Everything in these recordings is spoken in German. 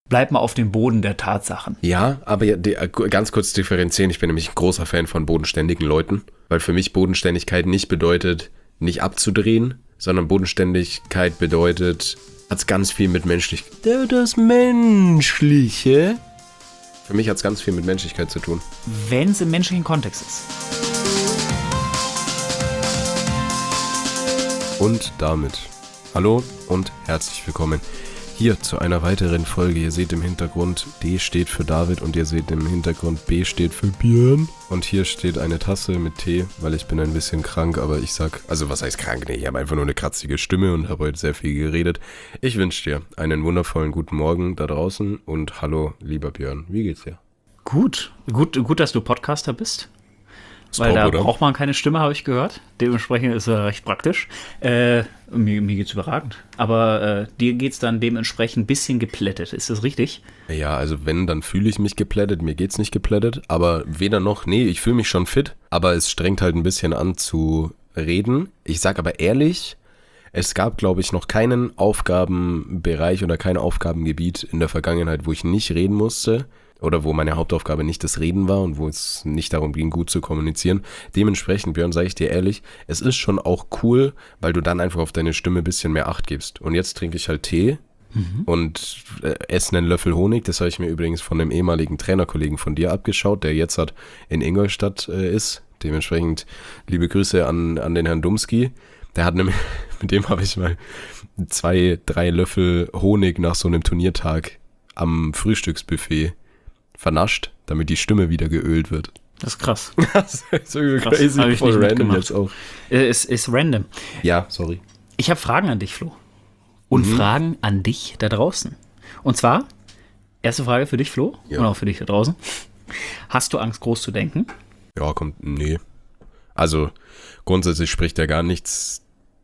bleib mal auf dem Boden der Tatsachen. Ja, aber ja, ganz kurz differenzieren. Ich bin nämlich ein großer Fan von bodenständigen Leuten, weil für mich Bodenständigkeit nicht bedeutet, nicht abzudrehen, sondern Bodenständigkeit bedeutet, hat's ganz viel mit Menschlichkeit. Das Menschliche? Für mich hat's ganz viel mit Menschlichkeit zu tun. Wenn es im menschlichen Kontext ist. Und damit hallo und herzlich willkommen hier zu einer weiteren Folge. Ihr seht im Hintergrund, D steht für David und ihr seht im Hintergrund, B steht für Björn. Und hier steht eine Tasse mit Tee, weil ich bin ein bisschen krank, aber ich sag, also was heißt krank? Nee, ich habe einfach nur eine kratzige Stimme und habe heute sehr viel geredet. Ich wünsche dir einen wundervollen guten Morgen da draußen und hallo, lieber Björn, wie geht's dir? Gut, dass du Podcaster bist. Weil top, da oder? braucht man keine Stimme, habe ich gehört. Dementsprechend ist er recht praktisch. Mir geht's überragend. Aber dir geht's dann dementsprechend ein bisschen geplättet. Ist das richtig? Ja, also wenn, dann fühle ich mich geplättet. Mir geht's nicht geplättet, aber weder noch, nee, ich fühle mich schon fit, aber es strengt halt ein bisschen an zu reden. Ich sag aber ehrlich, es gab, glaube ich, noch keinen Aufgabenbereich oder kein Aufgabengebiet in der Vergangenheit, wo ich nicht reden musste. Oder wo meine Hauptaufgabe nicht das Reden war und wo es nicht darum ging, gut zu kommunizieren. Dementsprechend, Björn, sage ich dir ehrlich, es ist schon auch cool, weil du dann einfach auf deine Stimme ein bisschen mehr Acht gibst. Und jetzt trinke ich halt Tee und esse einen Löffel Honig. Das habe ich mir übrigens von einem ehemaligen Trainerkollegen von dir abgeschaut, der jetzt halt in Ingolstadt ist. Dementsprechend liebe Grüße an den Herrn Dumski. Der hat nämlich, mit dem habe ich mal 2-3 Löffel Honig nach so einem Turniertag am Frühstücksbuffet vernascht, damit die Stimme wieder geölt wird. Das ist krass. Das ist so crazy, hab ich voll nicht random mitgemacht. jetzt auch. Ist random. Ja, sorry. Ich habe Fragen an dich, Flo. Und Fragen an dich da draußen. Und zwar, erste Frage für dich, Flo, Ja. und auch für dich da draußen. Hast du Angst, groß zu denken? Ja, nee. Also, grundsätzlich spricht ja gar nichts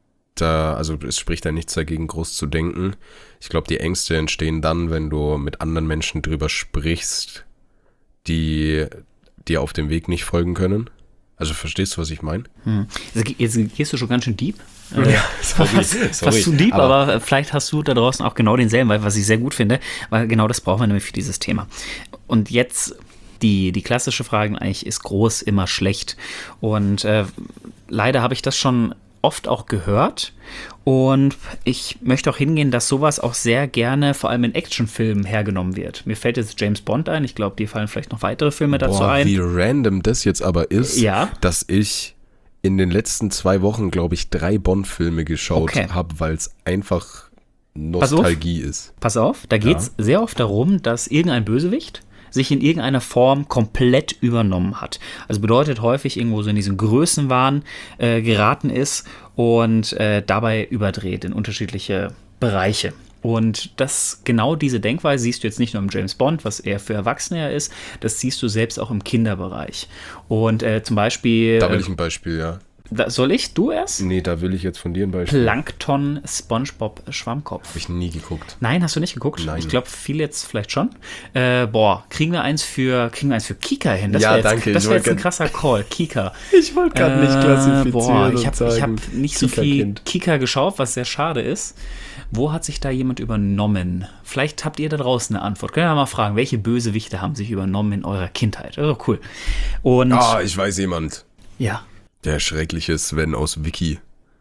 es spricht ja nichts dagegen, groß zu denken. Ich glaube, die Ängste entstehen dann, wenn du mit anderen Menschen drüber sprichst, die dir auf dem Weg nicht folgen können. Also, verstehst du, was ich meine? Jetzt gehst du schon ganz schön deep. Sorry. Fast zu deep, aber vielleicht hast du da draußen auch genau denselben, was ich sehr gut finde, weil genau das brauchen wir nämlich für dieses Thema. Und jetzt die klassische Frage eigentlich, ist groß immer schlecht? Und leider habe ich das schon oft auch gehört und ich möchte auch hingehen, dass sowas auch sehr gerne vor allem in Actionfilmen hergenommen wird. Mir fällt jetzt James Bond ein, ich glaube, dir fallen vielleicht noch weitere Filme dazu ein. Wie random das jetzt aber ist, Ja. dass ich in den letzten 2 Wochen, glaube ich, 3 Bond-Filme geschaut habe, weil es einfach Nostalgie ist. Pass auf, da geht es sehr oft darum, dass irgendein Bösewicht sich in irgendeiner Form komplett übernommen hat. Also bedeutet häufig irgendwo so in diesen Größenwahn geraten ist und dabei überdreht in unterschiedliche Bereiche. Und genau diese Denkweise siehst du jetzt nicht nur im James Bond, was eher für Erwachsene ist, das siehst du selbst auch im Kinderbereich. Und zum Beispiel... Da will ich ein Beispiel, ja. Soll ich? Du erst? Nee, da will ich jetzt von dir ein Beispiel. Plankton, SpongeBob, Schwammkopf. Habe ich nie geguckt. Nein, hast du nicht geguckt? Nein. Ich glaube, viele jetzt vielleicht schon. Kriegen wir eins für Kika hin? Das Ja, wär jetzt, danke. Das wäre jetzt ein krasser Call. Kika. Ich wollte gerade nicht klassifizieren ich habe nicht so viel Kika-Kind. Kika geschaut, was sehr schade ist. Wo hat sich da jemand übernommen? Vielleicht habt ihr da draußen eine Antwort. Könnt ihr mal fragen, welche Bösewichte haben sich übernommen in eurer Kindheit? Also cool. Und Ich weiß jemand. ja. Der schreckliche Sven aus Wiki.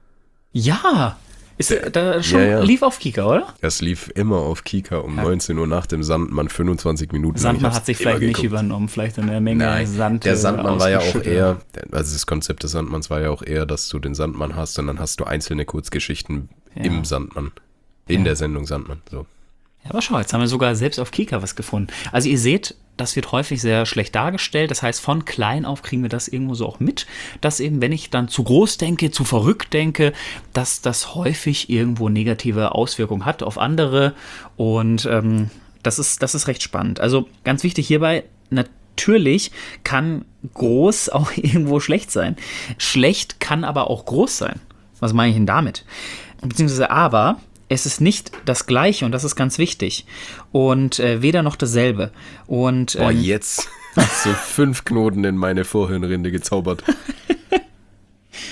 Ja. Lief auf Kika, oder? Das lief immer auf Kika um 19 Uhr nach dem Sandmann, 25 Minuten. Sandmann hat sich vielleicht nicht übernommen, vielleicht in der Menge Sand. Der Sandmann war ja auch eher, also das Konzept des Sandmanns war ja auch eher, dass du den Sandmann hast und dann hast du einzelne Kurzgeschichten im Sandmann. In der Sendung Sandmann, so. Ja, aber schau, jetzt haben wir sogar selbst auf Kika was gefunden. Also ihr seht, das wird häufig sehr schlecht dargestellt. Das heißt, von klein auf kriegen wir das irgendwo so auch mit, dass eben, wenn ich dann zu groß denke, zu verrückt denke, dass das häufig irgendwo negative Auswirkungen hat auf andere. Und das ist recht spannend. Also ganz wichtig hierbei, natürlich kann groß auch irgendwo schlecht sein. Schlecht kann aber auch groß sein. Was meine ich denn damit? Beziehungsweise aber... Es ist nicht das Gleiche und das ist ganz wichtig. Und weder noch dasselbe. Und, Jetzt hast du 5 Knoten in meine Vorhirnrinde gezaubert.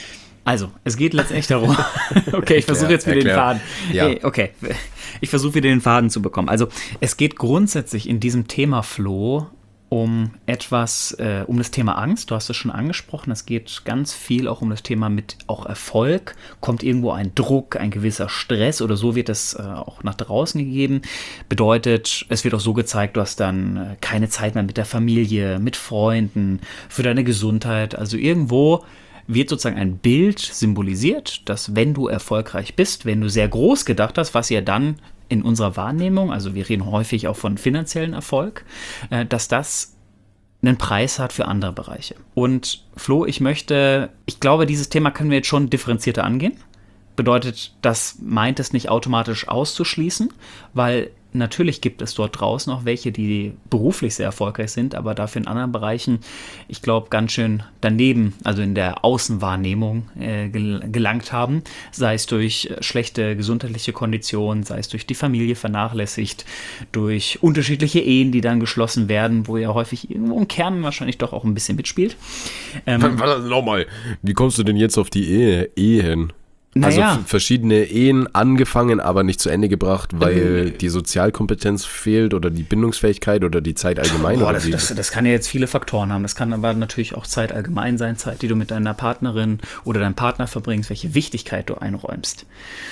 Also, es geht letztendlich darum, okay, ich versuche jetzt wieder den Faden. Ja. Okay, ich versuche wieder den Faden zu bekommen. Also, es geht grundsätzlich in diesem Thema Flo um etwas, um das Thema Angst. Du hast es schon angesprochen. Es geht ganz viel auch um das Thema mit auch Erfolg. Kommt irgendwo ein Druck, ein gewisser Stress oder so wird es auch nach draußen gegeben. Bedeutet, es wird auch so gezeigt, du hast dann keine Zeit mehr mit der Familie, mit Freunden, für deine Gesundheit. Also irgendwo wird sozusagen ein Bild symbolisiert, dass wenn du erfolgreich bist, wenn du sehr groß gedacht hast, was ja dann in unserer Wahrnehmung, also wir reden häufig auch von finanziellen Erfolg, dass das einen Preis hat für andere Bereiche. Und Flo, ich glaube, dieses Thema können wir jetzt schon differenzierter angehen. Bedeutet, das meint es nicht automatisch auszuschließen, weil natürlich gibt es dort draußen auch welche, die beruflich sehr erfolgreich sind, aber dafür in anderen Bereichen, ich glaube, ganz schön daneben, also in der Außenwahrnehmung gelangt haben, sei es durch schlechte gesundheitliche Konditionen, sei es durch die Familie vernachlässigt, durch unterschiedliche Ehen, die dann geschlossen werden, wo ja häufig irgendwo im Kern wahrscheinlich doch auch ein bisschen mitspielt. Warte, nochmal, wie kommst du denn jetzt auf die Ehe hin? Naja. Also verschiedene Ehen angefangen, aber nicht zu Ende gebracht, weil die Sozialkompetenz fehlt oder die Bindungsfähigkeit oder die Zeit allgemein. Das kann ja jetzt viele Faktoren haben. Das kann aber natürlich auch Zeit allgemein sein, Zeit, die du mit deiner Partnerin oder deinem Partner verbringst, welche Wichtigkeit du einräumst.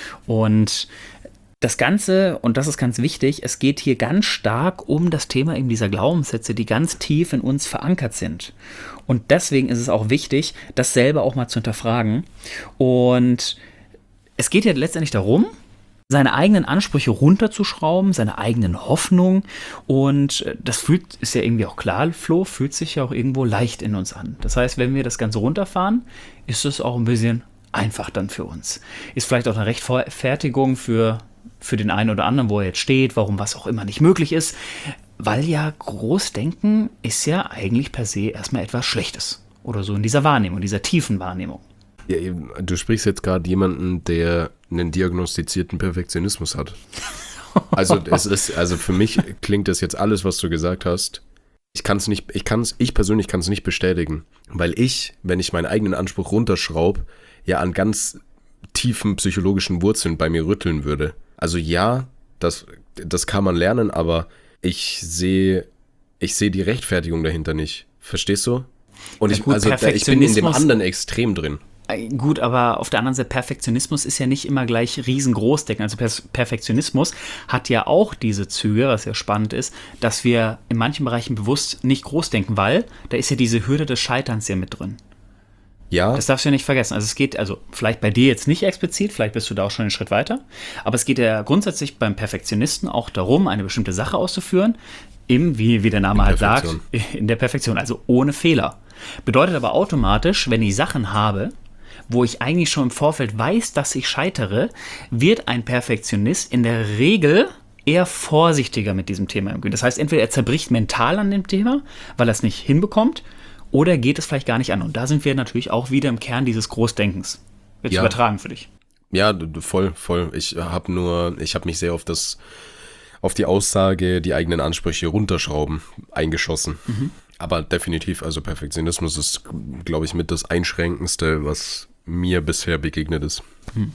Und das Ganze, und das ist ganz wichtig, es geht hier ganz stark um das Thema eben dieser Glaubenssätze, die ganz tief in uns verankert sind. Und deswegen ist es auch wichtig, das selber auch mal zu hinterfragen. Und es geht ja letztendlich darum, seine eigenen Ansprüche runterzuschrauben, seine eigenen Hoffnungen. Und das ist ja irgendwie auch klar, Flo, fühlt sich ja auch irgendwo leicht in uns an. Das heißt, wenn wir das Ganze runterfahren, ist es auch ein bisschen einfach dann für uns. Ist vielleicht auch eine Rechtfertigung für den einen oder anderen, wo er jetzt steht, warum was auch immer nicht möglich ist. Weil ja Großdenken ist ja eigentlich per se erstmal etwas Schlechtes. Oder so in dieser Wahrnehmung, dieser tiefen Wahrnehmung. Ja, du sprichst jetzt gerade jemanden, der einen diagnostizierten Perfektionismus hat. Also für mich klingt das jetzt alles, was du gesagt hast. Ich persönlich kann es nicht bestätigen. Weil wenn ich meinen eigenen Anspruch runterschraube, ja an ganz tiefen psychologischen Wurzeln bei mir rütteln würde. Also ja, das kann man lernen, aber ich sehe die Rechtfertigung dahinter nicht. Verstehst du? Und ich bin in dem anderen Extrem drin. Gut, aber auf der anderen Seite, Perfektionismus ist ja nicht immer gleich riesengroß denken. Also Perfektionismus hat ja auch diese Züge, was ja spannend ist, dass wir in manchen Bereichen bewusst nicht groß denken, weil da ist ja diese Hürde des Scheiterns ja mit drin. Ja. Das darfst du ja nicht vergessen. Also es geht, vielleicht bei dir jetzt nicht explizit, vielleicht bist du da auch schon einen Schritt weiter, aber es geht ja grundsätzlich beim Perfektionisten auch darum, eine bestimmte Sache auszuführen, wie der Name halt sagt, in der Perfektion, also ohne Fehler. Bedeutet aber automatisch, wenn ich Sachen habe, wo ich eigentlich schon im Vorfeld weiß, dass ich scheitere, wird ein Perfektionist in der Regel eher vorsichtiger mit diesem Thema umgehen. Das heißt, entweder er zerbricht mental an dem Thema, weil er es nicht hinbekommt, oder geht es vielleicht gar nicht an. Und da sind wir natürlich auch wieder im Kern dieses Großdenkens. Jetzt übertragen für dich. Ja, voll. Ich habe mich sehr auf die Aussage, die eigenen Ansprüche runterschrauben, eingeschossen. Mhm. Aber definitiv, also Perfektionismus ist, glaube ich, mit das Einschränkendste, was mir bisher begegnet ist.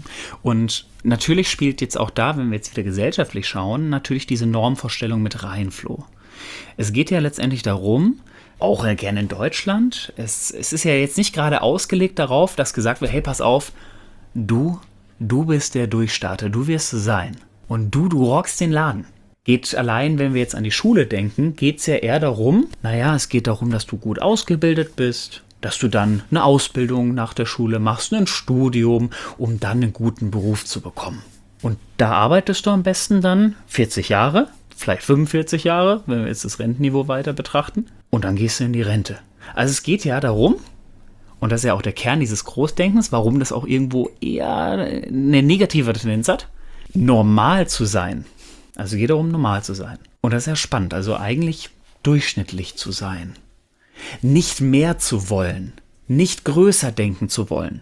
Und natürlich spielt jetzt auch da, wenn wir jetzt wieder gesellschaftlich schauen, natürlich diese Normvorstellung mit rein, Flo. Es geht ja letztendlich darum, auch gerne in Deutschland, es ist ja jetzt nicht gerade ausgelegt darauf, dass gesagt wird, hey, pass auf, du bist der Durchstarter, du wirst es sein. Und du rockst den Laden. Geht allein, wenn wir jetzt an die Schule denken, geht es ja eher darum, es geht darum, dass du gut ausgebildet bist, dass du dann eine Ausbildung nach der Schule machst, ein Studium, um dann einen guten Beruf zu bekommen. Und da arbeitest du am besten dann 40 Jahre, vielleicht 45 Jahre, wenn wir jetzt das Rentenniveau weiter betrachten, und dann gehst du in die Rente. Also es geht ja darum, und das ist ja auch der Kern dieses Großdenkens, warum das auch irgendwo eher eine negative Tendenz hat, normal zu sein. Also es geht darum, normal zu sein. Und das ist ja spannend, also eigentlich durchschnittlich zu sein. Nicht mehr zu wollen, nicht größer denken zu wollen.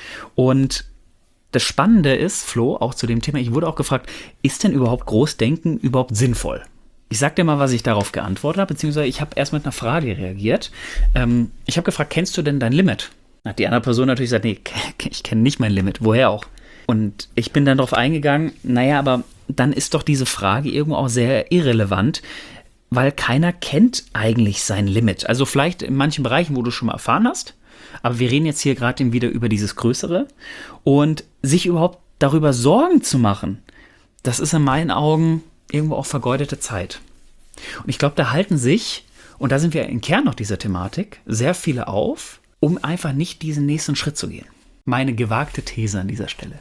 Und das Spannende ist, Flo, auch zu dem Thema, ich wurde auch gefragt, ist denn überhaupt Großdenken überhaupt sinnvoll? Ich sag dir mal, was ich darauf geantwortet habe, beziehungsweise ich habe erst mit einer Frage reagiert. Ich habe gefragt, kennst du denn dein Limit? Hat die andere Person natürlich gesagt, nee, ich kenne nicht mein Limit, woher auch? Und ich bin dann darauf eingegangen, naja, aber dann ist doch diese Frage irgendwo auch sehr irrelevant, weil keiner kennt eigentlich sein Limit. Also vielleicht in manchen Bereichen, wo du schon mal erfahren hast, aber wir reden jetzt hier gerade wieder über dieses Größere und sich überhaupt darüber Sorgen zu machen, das ist in meinen Augen irgendwo auch vergeudete Zeit. Und ich glaube, da halten sich, und da sind wir im Kern noch dieser Thematik, sehr viele auf, um einfach nicht diesen nächsten Schritt zu gehen. Meine gewagte These an dieser Stelle.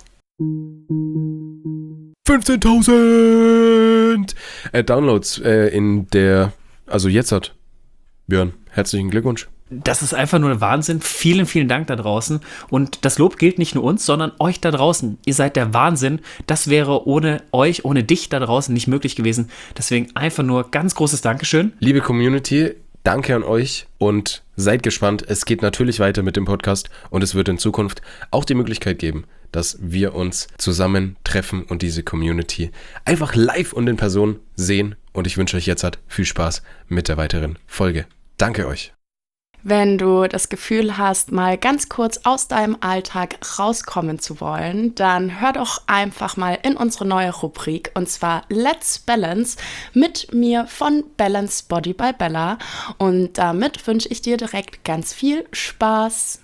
15.000 Downloads also jetzt hat Björn, herzlichen Glückwunsch. Das ist einfach nur Wahnsinn. Vielen, vielen Dank da draußen. Und das Lob gilt nicht nur uns, sondern euch da draußen. Ihr seid der Wahnsinn. Das wäre ohne euch, ohne dich da draußen nicht möglich gewesen. Deswegen einfach nur ganz großes Dankeschön. Liebe Community, danke an euch und seid gespannt. Es geht natürlich weiter mit dem Podcast und es wird in Zukunft auch die Möglichkeit geben, dass wir uns zusammen treffen und diese Community einfach live und in Person sehen. Und ich wünsche euch jetzt viel Spaß mit der weiteren Folge. Danke euch. Wenn du das Gefühl hast, mal ganz kurz aus deinem Alltag rauskommen zu wollen, dann hör doch einfach mal in unsere neue Rubrik, und zwar Let's Balance mit mir von Balance Body by Bella. Und damit wünsche ich dir direkt ganz viel Spaß.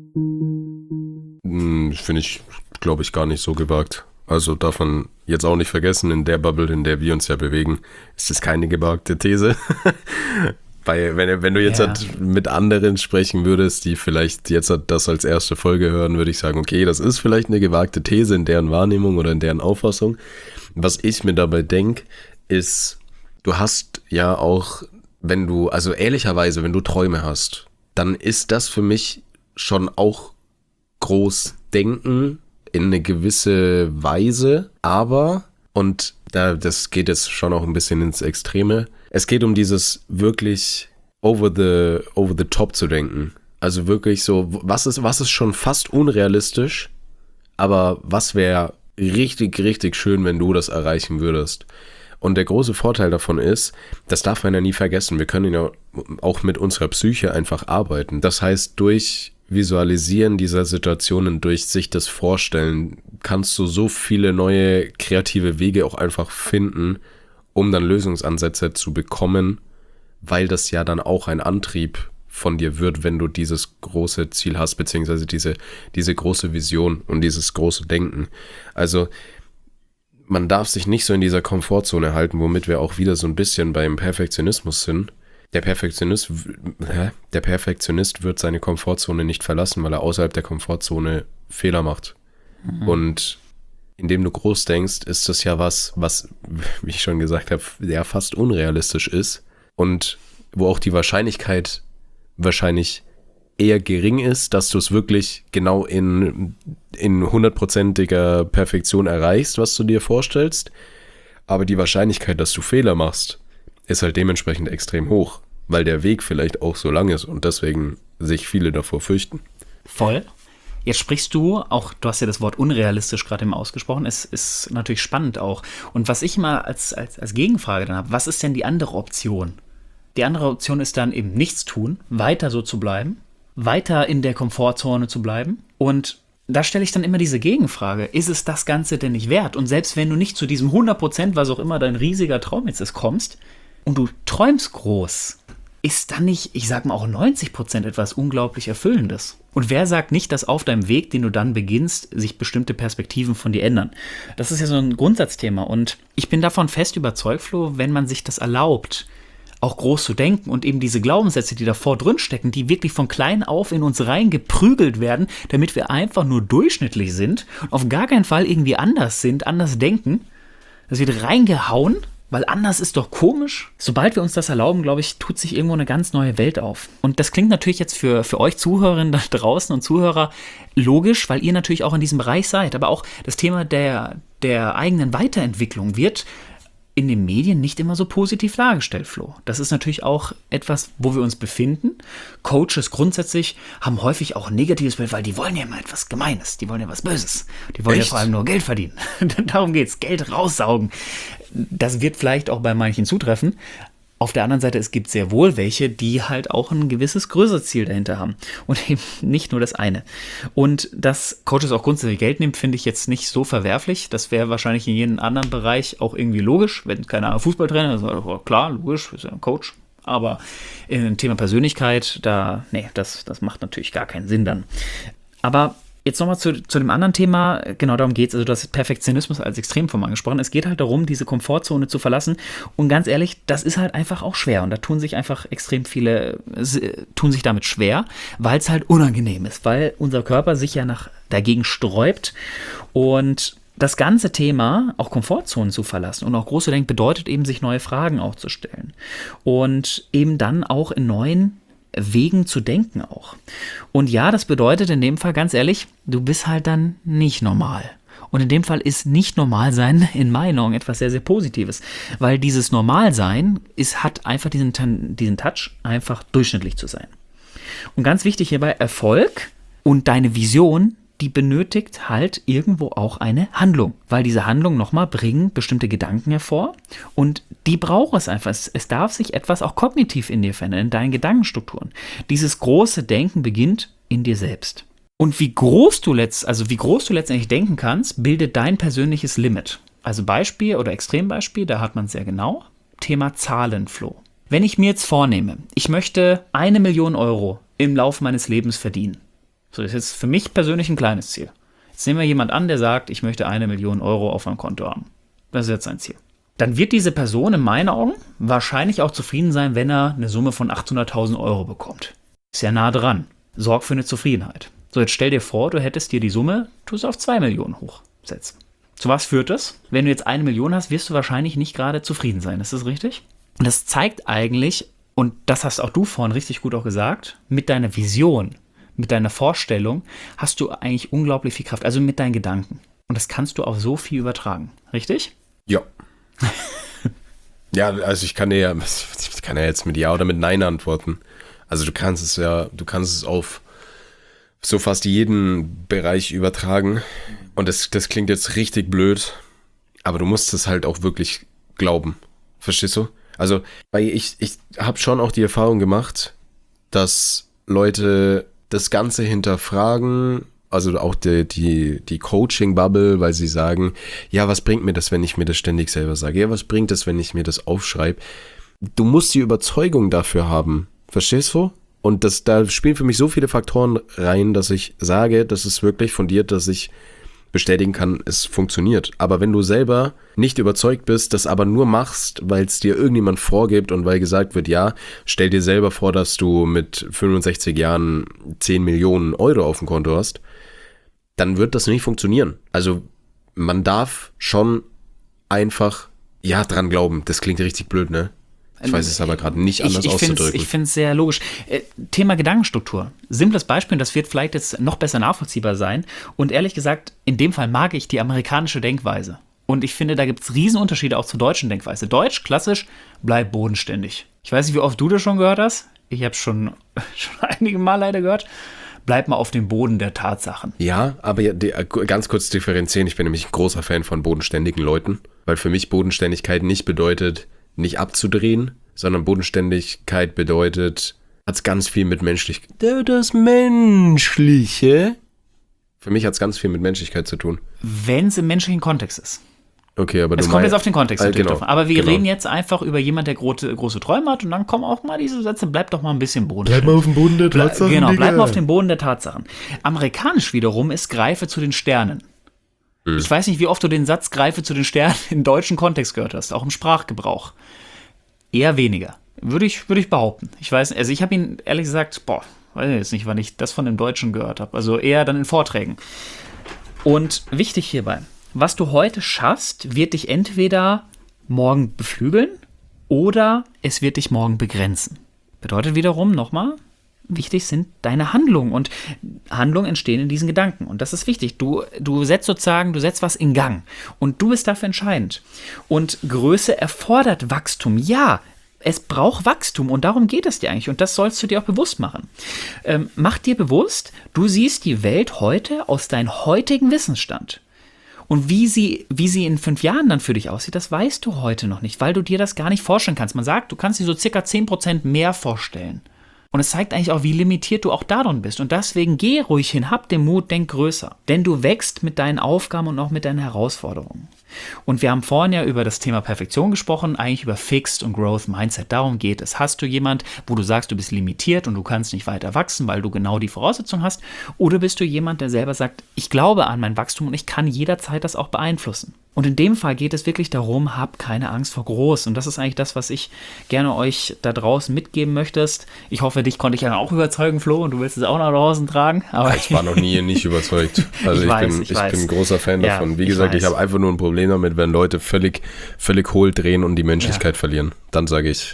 Finde ich, glaube ich, gar nicht so gewagt. Also darf man jetzt auch nicht vergessen, in der Bubble, in der wir uns ja bewegen, ist es keine gewagte These. Weil wenn du jetzt mit anderen sprechen würdest, die vielleicht jetzt das als erste Folge hören, würde ich sagen, okay, das ist vielleicht eine gewagte These in deren Wahrnehmung oder in deren Auffassung. Was ich mir dabei denke, ist, du hast ja auch, also ehrlicherweise, wenn du Träume hast, dann ist das für mich schon auch groß denken in eine gewisse Weise, aber, und das geht jetzt schon auch ein bisschen ins Extreme, es geht um dieses wirklich over the top zu denken. Also wirklich so, was ist schon fast unrealistisch, aber was wäre richtig, richtig schön, wenn du das erreichen würdest. Und der große Vorteil davon ist, das darf man ja nie vergessen, wir können ja auch mit unserer Psyche einfach arbeiten. Das heißt, durch Visualisieren dieser Situationen, durch sich das Vorstellen, kannst du so viele neue kreative Wege auch einfach finden, um dann Lösungsansätze zu bekommen, weil das ja dann auch ein Antrieb von dir wird, wenn du dieses große Ziel hast, beziehungsweise diese große Vision und dieses große Denken. Also man darf sich nicht so in dieser Komfortzone halten, womit wir auch wieder so ein bisschen beim Perfektionismus sind. Der Perfektionist wird seine Komfortzone nicht verlassen, weil er außerhalb der Komfortzone Fehler macht. Mhm. Und indem du groß denkst, ist das ja was, wie ich schon gesagt habe, ja fast unrealistisch ist und wo auch die Wahrscheinlichkeit wahrscheinlich eher gering ist, dass du es wirklich genau in 100%iger Perfektion erreichst, was du dir vorstellst. Aber die Wahrscheinlichkeit, dass du Fehler machst, ist halt dementsprechend extrem hoch, weil der Weg vielleicht auch so lang ist und deswegen sich viele davor fürchten. Voll. Jetzt sprichst du hast ja das Wort unrealistisch gerade eben ausgesprochen, es ist natürlich spannend auch. Und was ich immer als Gegenfrage dann habe, was ist denn die andere Option? Die andere Option ist dann eben nichts tun, weiter so zu bleiben, weiter in der Komfortzone zu bleiben. Und da stelle ich dann immer diese Gegenfrage, ist es das Ganze denn nicht wert? Und selbst wenn du nicht zu diesem 100%, was auch immer dein riesiger Traum jetzt ist, kommst und du träumst groß, ist dann nicht, ich sag mal auch 90% etwas unglaublich Erfüllendes? Und wer sagt nicht, dass auf deinem Weg, den du dann beginnst, sich bestimmte Perspektiven von dir ändern? Das ist ja so ein Grundsatzthema und ich bin davon fest überzeugt, Flo, wenn man sich das erlaubt, auch groß zu denken und eben diese Glaubenssätze, die davor drin stecken, die wirklich von klein auf in uns reingeprügelt werden, damit wir einfach nur durchschnittlich sind und auf gar keinen Fall irgendwie anders sind, anders denken. Das wird reingehauen, weil anders ist doch komisch. Sobald wir uns das erlauben, glaube ich, tut sich irgendwo eine ganz neue Welt auf. Und das klingt natürlich jetzt für euch Zuhörerinnen da draußen und Zuhörer logisch, weil ihr natürlich auch in diesem Bereich seid. Aber auch das Thema der eigenen Weiterentwicklung wird in den Medien nicht immer so positiv dargestellt, Flo. Das ist natürlich auch etwas, wo wir uns befinden. Coaches grundsätzlich haben häufig auch ein negatives Bild, weil die wollen ja immer etwas Gemeines, die wollen ja was Böses. Die wollen ja vor allem nur Geld verdienen. Darum geht's, Geld raussaugen. Das wird vielleicht auch bei manchen zutreffen, Auf der anderen Seite, es gibt sehr wohl welche, die halt auch ein gewisses größeres Ziel dahinter haben und eben nicht nur das eine. Und dass Coaches auch grundsätzlich Geld nehmen, finde ich jetzt nicht so verwerflich. Das wäre wahrscheinlich in jedem anderen Bereich auch irgendwie logisch, wenn, keine Ahnung, Fußballtrainer, also klar, logisch, ist ja ein Coach. Aber im Thema Persönlichkeit, das macht natürlich gar keinen Sinn dann. Aber jetzt nochmal zu dem anderen Thema, genau darum geht es, also das Perfektionismus als Extremform angesprochen. Es geht halt darum, diese Komfortzone zu verlassen und ganz ehrlich, das ist halt einfach auch schwer und da tun sich einfach extrem viele, tun sich damit schwer, weil es halt unangenehm ist, weil unser Körper sich ja dagegen sträubt und das ganze Thema, auch Komfortzonen zu verlassen und auch groß zu denken, bedeutet eben, sich neue Fragen auch zu stellen und eben dann auch in neuen Wegen zu denken auch. Und ja, das bedeutet in dem Fall, ganz ehrlich, du bist halt dann nicht normal. Und in dem Fall ist nicht normal sein in meinen Augen etwas sehr, sehr Positives, weil dieses Normalsein hat einfach diesen Touch, einfach durchschnittlich zu sein. Und ganz wichtig hierbei, Erfolg und deine Vision, die benötigt halt irgendwo auch eine Handlung, weil diese Handlung nochmal bringen bestimmte Gedanken hervor und die braucht es einfach. Es darf sich etwas auch kognitiv in dir verändern, in deinen Gedankenstrukturen. Dieses große Denken beginnt in dir selbst. Und wie groß du letztendlich denken kannst, bildet dein persönliches Limit. Also Beispiel oder Extrembeispiel, da hat man es sehr genau, Thema Zahlenflow. Wenn ich mir jetzt vornehme, ich möchte 1 Million Euro im Laufe meines Lebens verdienen, so, das ist jetzt für mich persönlich ein kleines Ziel. Jetzt nehmen wir jemand an, der sagt, ich möchte 1 Million Euro auf meinem Konto haben. Das ist jetzt sein Ziel. Dann wird diese Person in meinen Augen wahrscheinlich auch zufrieden sein, wenn er eine Summe von 800.000 Euro bekommt. Ist ja nah dran. Sorgt für eine Zufriedenheit. So, jetzt stell dir vor, du hättest dir die Summe, tust auf 2 Millionen hochsetzen. Zu was führt das? Wenn du jetzt 1 Million hast, wirst du wahrscheinlich nicht gerade zufrieden sein. Ist das richtig? Und das zeigt eigentlich, und das hast auch du vorhin richtig gut auch gesagt, mit deiner Vision, mit deiner Vorstellung hast du eigentlich unglaublich viel Kraft, also mit deinen Gedanken. Und das kannst du auf so viel übertragen, richtig? Ja. Ja, also ich kann ja jetzt mit Ja oder mit Nein antworten. Also du kannst es auf so fast jeden Bereich übertragen. Und das klingt jetzt richtig blöd, aber du musst es halt auch wirklich glauben. Verstehst du? Also, weil ich habe schon auch die Erfahrung gemacht, dass Leute das Ganze hinterfragen, also auch die Coaching-Bubble, weil sie sagen, ja, was bringt mir das, wenn ich mir das ständig selber sage? Ja, was bringt das, wenn ich mir das aufschreibe? Du musst die Überzeugung dafür haben, verstehst du? Und da spielen für mich so viele Faktoren rein, dass ich sage, das ist wirklich fundiert, dass ich bestätigen kann, es funktioniert. Aber wenn du selber nicht überzeugt bist, das aber nur machst, weil es dir irgendjemand vorgibt und weil gesagt wird, ja, stell dir selber vor, dass du mit 65 Jahren 10 Millionen Euro auf dem Konto hast, dann wird das nicht funktionieren. Also man darf schon einfach, ja, dran glauben. Das klingt richtig blöd, ne? Ich weiß es aber gerade nicht anders auszudrücken. Ich finde es sehr logisch. Thema Gedankenstruktur. Simples Beispiel, das wird vielleicht jetzt noch besser nachvollziehbar sein. Und ehrlich gesagt, in dem Fall mag ich die amerikanische Denkweise. Und ich finde, da gibt es Riesenunterschiede auch zur deutschen Denkweise. Deutsch, klassisch, bleib bodenständig. Ich weiß nicht, wie oft du das schon gehört hast. Ich habe es schon einige Mal leider gehört. Bleib mal auf dem Boden der Tatsachen. Ja, aber ganz kurz differenzieren. Ich bin nämlich ein großer Fan von bodenständigen Leuten. Weil für mich Bodenständigkeit nicht bedeutet, nicht abzudrehen, sondern Bodenständigkeit bedeutet, hat es ganz viel mit Menschlichkeit. Das Menschliche? Für mich hat es ganz viel mit Menschlichkeit zu tun. Wenn es im menschlichen Kontext ist. Okay, aber es kommt jetzt auf den Kontext natürlich genau, drauf. Aber wir reden jetzt einfach über jemanden, der große Träume hat und dann kommen auch mal diese Sätze, bleib doch mal ein bisschen bodenständig. Bleib mal auf dem Boden der Tatsachen. Genau, bleib mal auf dem Boden der Tatsachen. Amerikanisch wiederum ist greife zu den Sternen. Ich weiß nicht, wie oft du den Satz greife zu den Sternen im deutschen Kontext gehört hast, auch im Sprachgebrauch. Eher weniger, würde ich behaupten. Ich weiß, also ich habe ihn ehrlich gesagt, weiß ich jetzt nicht, wann ich das von dem Deutschen gehört habe. Also eher dann in Vorträgen. Und wichtig hierbei, was du heute schaffst, wird dich entweder morgen beflügeln oder es wird dich morgen begrenzen. Bedeutet wiederum nochmal, wichtig sind deine Handlungen und Handlungen entstehen in diesen Gedanken und das ist wichtig. Du setzt was in Gang und du bist dafür entscheidend. Und Größe erfordert Wachstum. Ja, es braucht Wachstum und darum geht es dir eigentlich und das sollst du dir auch bewusst machen. Mach dir bewusst, du siehst die Welt heute aus deinem heutigen Wissensstand. Und wie sie in 5 Jahren dann für dich aussieht, das weißt du heute noch nicht, weil du dir das gar nicht vorstellen kannst. Man sagt, du kannst dir so circa 10% mehr vorstellen. Und es zeigt eigentlich auch, wie limitiert du auch darin bist. Und deswegen geh ruhig hin, hab den Mut, denk größer. Denn du wächst mit deinen Aufgaben und auch mit deinen Herausforderungen. Und wir haben vorhin ja über das Thema Perfektion gesprochen, eigentlich über Fixed und Growth Mindset. Darum geht es. Hast du jemand, wo du sagst, du bist limitiert und du kannst nicht weiter wachsen, weil du genau die Voraussetzungen hast? Oder bist du jemand, der selber sagt, ich glaube an mein Wachstum und ich kann jederzeit das auch beeinflussen? Und in dem Fall geht es wirklich darum, hab keine Angst vor groß. Und das ist eigentlich das, was ich gerne euch da draußen mitgeben möchtest. Ich hoffe, dich konnte ich ja auch überzeugen, Flo, und du willst es auch nach draußen tragen. Aber ich war noch nie nicht überzeugt. Also ich bin ein großer Fan davon. Wie gesagt, ich habe einfach nur ein Problem damit, wenn Leute völlig hohl drehen und die Menschlichkeit verlieren. Dann sage ich,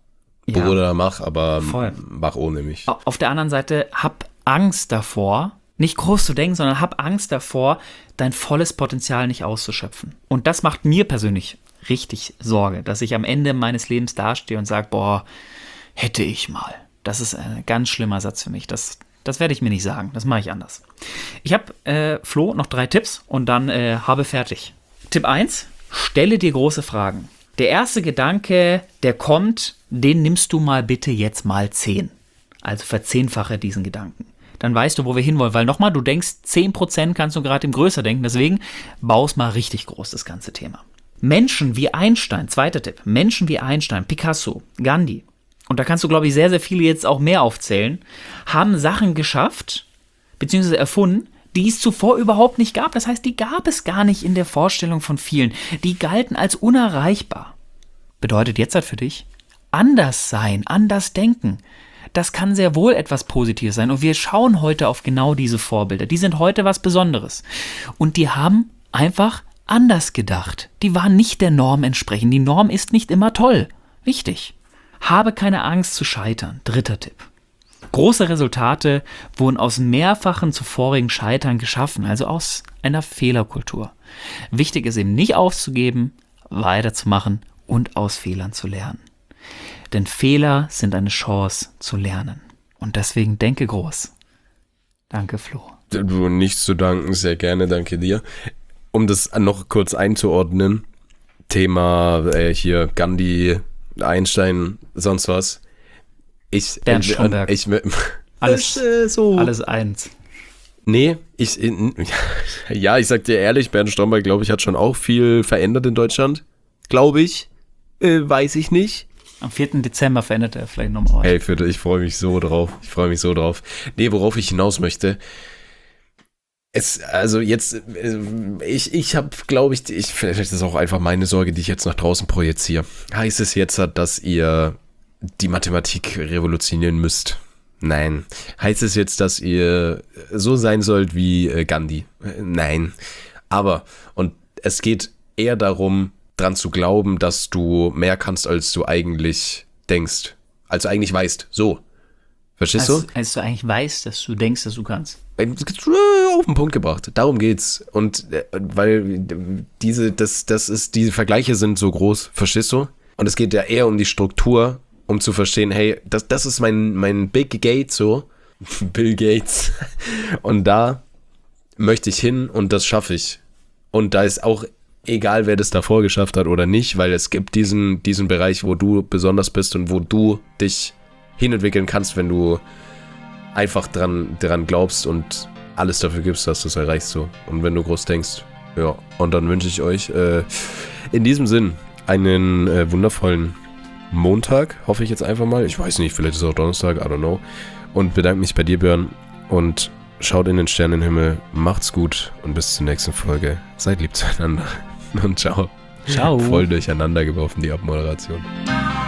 Bruder, mach, aber mach ohne mich. Auf der anderen Seite, hab Angst davor, nicht groß zu denken, sondern hab Angst davor, dein volles Potenzial nicht auszuschöpfen. Und das macht mir persönlich richtig Sorge, dass ich am Ende meines Lebens dastehe und sage, boah, hätte ich mal. Das ist ein ganz schlimmer Satz für mich. Das werde ich mir nicht sagen. Das mache ich anders. Ich habe, Flo, noch 3 Tipps und dann habe fertig. Tipp 1, stelle dir große Fragen. Der erste Gedanke, der kommt, den nimmst du mal bitte jetzt mal 10. Also verzehnfache diesen Gedanken. Dann weißt du, wo wir hinwollen. Weil nochmal, du denkst, 10% kannst du gerade im Größer denken. Deswegen baust mal richtig groß das ganze Thema. Menschen wie Einstein, zweiter Tipp. Menschen wie Einstein, Picasso, Gandhi. Und da kannst du, glaube ich, sehr, sehr viele jetzt auch mehr aufzählen. Haben Sachen geschafft, beziehungsweise erfunden, die es zuvor überhaupt nicht gab. Das heißt, die gab es gar nicht in der Vorstellung von vielen. Die galten als unerreichbar. Bedeutet jetzt halt für dich, anders sein, anders denken. Das kann sehr wohl etwas Positives sein. Und wir schauen heute auf genau diese Vorbilder. Die sind heute was Besonderes. Und die haben einfach anders gedacht. Die waren nicht der Norm entsprechend. Die Norm ist nicht immer toll. Wichtig. Habe keine Angst zu scheitern. Dritter Tipp. Große Resultate wurden aus mehrfachen zuvorigen Scheitern geschaffen, also aus einer Fehlerkultur. Wichtig ist eben nicht aufzugeben, weiterzumachen und aus Fehlern zu lernen. Denn Fehler sind eine Chance zu lernen. Und deswegen denke groß. Danke, Flo. Du, nichts zu danken, sehr gerne, danke dir. Um das noch kurz einzuordnen, Thema hier Gandhi, Einstein, sonst was. Bernd Stromberg. Alles eins. Nee, ich sag dir ehrlich, Bernd Stromberg, glaube ich, hat schon auch viel verändert in Deutschland. Glaube ich. Weiß ich nicht. Am 4. Dezember verändert er vielleicht nochmal was. Hey, ich freue mich so drauf. Nee, worauf ich hinaus möchte. Ich habe, glaube ich, vielleicht ist das auch einfach meine Sorge, die ich jetzt nach draußen projiziere. Heißt es jetzt, dass ihr die Mathematik revolutionieren müsst? Nein. Heißt es jetzt, dass ihr so sein sollt wie Gandhi? Nein. Aber, und es geht eher darum, dran zu glauben, dass du mehr kannst, als du eigentlich denkst. Als du eigentlich weißt. So. Verstehst du? Als du eigentlich weißt, dass du denkst, dass du kannst. Auf den Punkt gebracht. Darum geht's. Und weil diese Vergleiche sind so groß. Verstehst du? Und es geht ja eher um die Struktur, um zu verstehen, hey, das ist mein Big Gate so. Bill Gates. Und da möchte ich hin und das schaffe ich. Und da ist auch egal, wer das davor geschafft hat oder nicht, weil es gibt diesen Bereich, wo du besonders bist und wo du dich hinentwickeln kannst, wenn du einfach dran glaubst und alles dafür gibst, dass du es erreichst so. Und wenn du groß denkst. Ja, und dann wünsche ich euch in diesem Sinn einen wundervollen Montag, hoffe ich jetzt einfach mal. Ich weiß nicht, vielleicht ist es auch Donnerstag, I don't know. Und bedanke mich bei dir, Björn. Und schaut in den Sternenhimmel, macht's gut und bis zur nächsten Folge. Seid lieb zueinander. Und ciao. Ciao. Voll durcheinander geworfen, die Abmoderation.